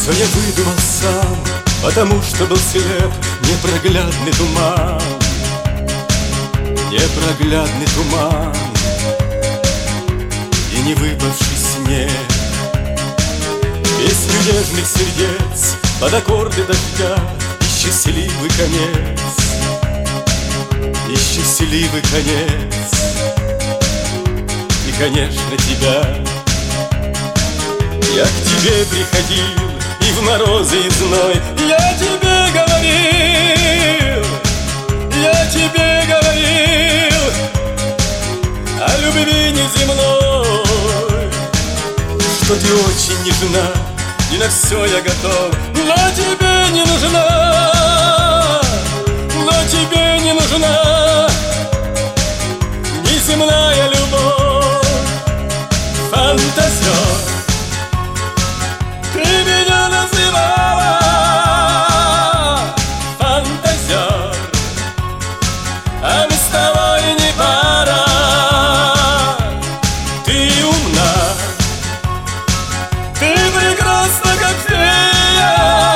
Все я выдумал сам, потому что был слеп. Непроглядный туман, непроглядный туман и не выпавший снег. Песню нежных сердец под аккорды дождя и счастливый конец, и счастливый конец, и, конечно, тебя. Я к тебе приходил и в морозы и зной я тебе говорил, я тебе говорил о любви неземной, что ты очень нежна и на все я готов, но тебе не нужна, но тебе не нужна неземная любовь. Фантазер, ты меня называла фантазер, а мы с тобой не пара. Ты умна, ты прекрасна, как фея,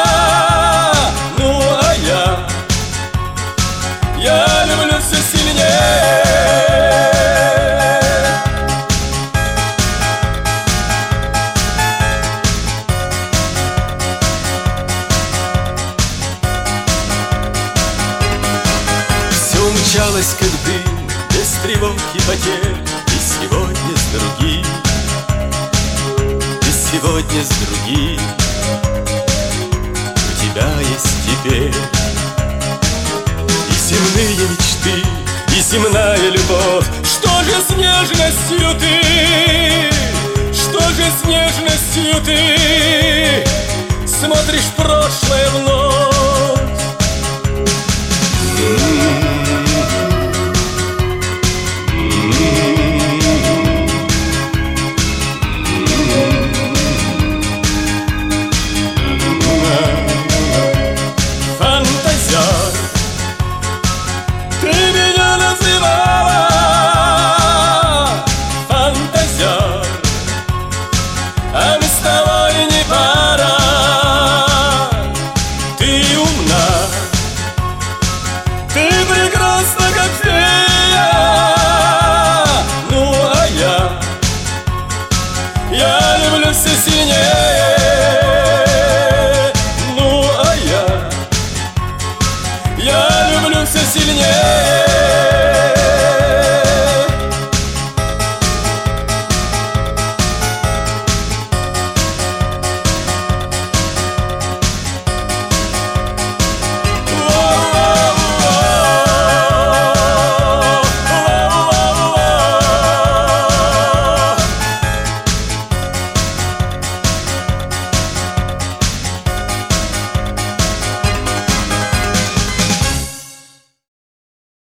ну а я люблю все сильнее. Умчалась, как дым, без тревог и потерь. И сегодня с другим, и сегодня с другим у тебя есть теперь и земные мечты, и земная любовь. Что же с нежностью ты, что же с нежностью ты смотришь в прошлое вновь? Ты меня называла фантазер, а мы с тобой не пара. Ты умна, ты прекрасна, как фея, ну а я люблю все сильнее.